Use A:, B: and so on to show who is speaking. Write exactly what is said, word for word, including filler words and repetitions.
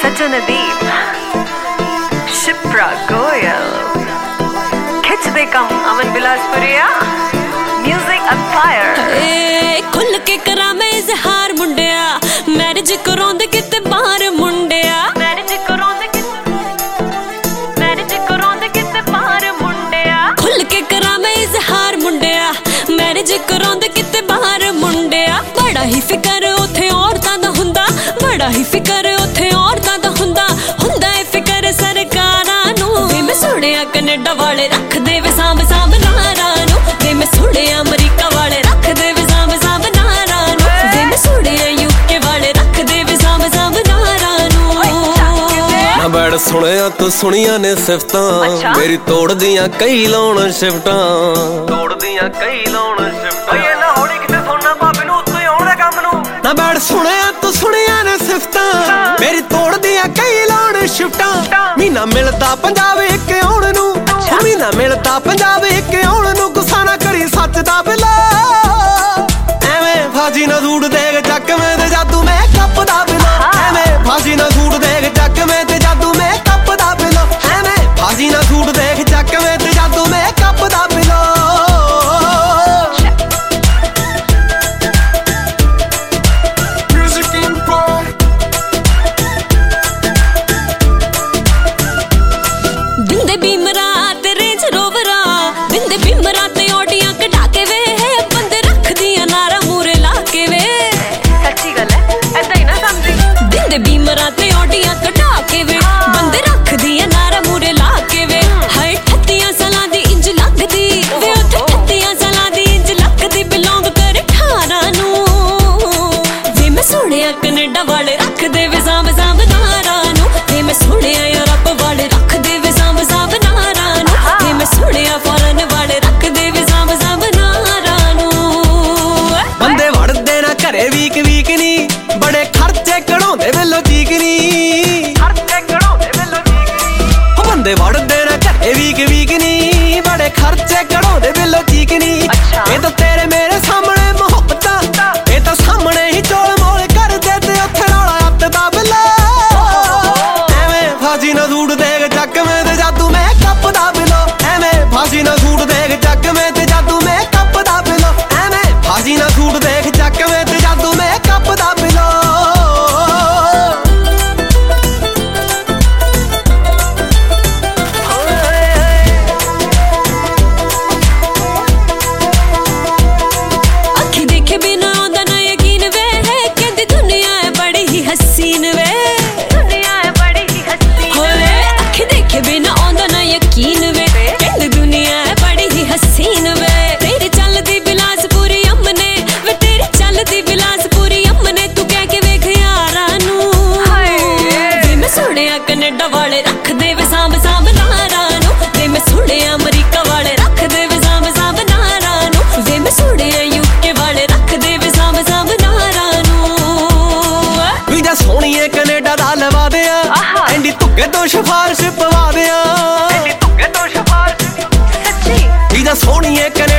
A: सजनदीप शिप्रा गोयल खिंचदे कम Aman Bilaspuria music empire
B: खुल के करा मैं इजहार मुंडिया मैरिज कराउंदे किते बाहर मुंडिया मैरिज कराउंदे किते मैरिज कराउंदे किते बाहर मुंडिया खुल के करा मैं इजहार मुंडिया मैरिज कराउंदे किते बाहर मुंडिया बड़ा ही फिकर उथे औरतां दा हुंदा बड़ा ही फिकर उथे औरतां दा हुंदा हुंदा है फिकर सरकारां नू वे मैं सुणिया कनेडा वाले रख दे वे सांभ सांभ नारां नू वे मैं सुणिया अमरीका वाले रख दे वे सांभ सांभ नारां नू वे मैं सुणिया यूके वाले रख दे वे सांभ सांभ नारां नू
C: ना बैठ सुनिया तू सुनिया ने सिफतां मेरी तोड़ दियां कई लाउण शिफ्टां तोड़ दियां कई लाउण शिफ्टां ओए ना होड़ी किते सोना भाभी नू उत्ते आउण दे काम नू ना बैठ सुनिया तू सुनिया ने सिफतां मेरी तोड़ दियां कई लाउण शिफ्टां महीना मिलदा पंजाब इक आउण नू महीना मिलदा पंजाब इक आउण नू गुस्सा ना करी सच दा बिला एवें फाजी ना सूट देख चक मैं ते जादू मैं कप दा बिला एवें फाजी ना सूट देख चक मैं ते जादू मैं कप दा बिला एवें फाजी ना सूट देख चक मैं ते जादू मैं कप दा बिला
B: बिंदे बीमरा ते रेंज रोवरा बिंदे बीमरा ते ऑडियां कढा के वे बंदे रख दियां नारा मूरे ला के वे
A: सच्ची गल है ऐदा ही ना समझी
B: बिंदे बीमरा ते ऑडियां कढा के वे बंदे रख दियां नारा मूरे ला के वे हाय ठत्तियां सालां दी इंज लगदी वे उत्थे ठत्तियां सालां दी इंज लगदी बिलोंग कर अठारह नू वे मैं सुणिया कनेडा वाले रख दे वे सांभ सांभ नारां नू वे मैं सुणिया यूरोप वाले रख दे वे सांभ सांभ नारां नू वे मैं सुणिया फॉरेन वाले रख दे वे सांभ सांभ नारां नू
C: बंदे वड़दे ना घरे वीक वीक नी बड़े खर्चे कढाउंदे वेलो चीक नी खर्चे कढाउंदे वेलो चीक नी ओ बंदे वड़दे ना घरे वीक वीक नी बड़े खर्चे कढाउंदे वेलो चीक नी ए तो तेरे मेरे सामने मोहब्बतां ए तो सामने ही चोल मोल कर दे ते उत्थे रौला अत दा बिला एवें फाजी ना सूट देख चक मैं ते जादू मैं कप दा बिलो एवें फाजी ना सूट देख चक मैं ते जादू मैं कप दा बिलो एवें फाजी ना सूट देख चक मैं ते जादू मैं कप दा बिलो
B: अखी देखे बिना आंदा ना यकीन वे कहंदी दुनिया है बड़ी ही हसीन वे
A: दुनिया है बड़ी ही हसीन
B: होए अखी देखे बिना आंदा ना यकीन वे कहंदी दुनिया है बड़ी ही हसीन वे तेरी चलदी बिलासपुरी अम्मने वे तेरी चलदी बिलासपुरी अम्मने तू कह के वेख यारां नू वे मैं सुणिया कनेडा वाले रख दे वे सांभ सांभ नारां नू वे मैं सुणिया अमरीका वाले रख दे वे सांभ सांभ नारां नू वे मैं सुणिया यूके वाले रख दे वे सांभ सांभ नारां नू
C: ਵੀਜ਼ਾ ਸੋਹਣੀਏ ਕੈਨੇਡਾ ਦਾ ਲਵਾ ਦਿਆਂ ਐਂਡੀ ਧੁੱਕੇ ਤੋਂ ਸਿਫਾਰਿਸ਼ ਪਵਾ ਦਿਆਂ ਐਂਡੀ ਧੁੱਕੇ ਤੋਂ ਸਿਫਾਰਿਸ਼ ਸੱਚੀ ਵੀਜ਼ਾ ਸੋਹਣੀਏ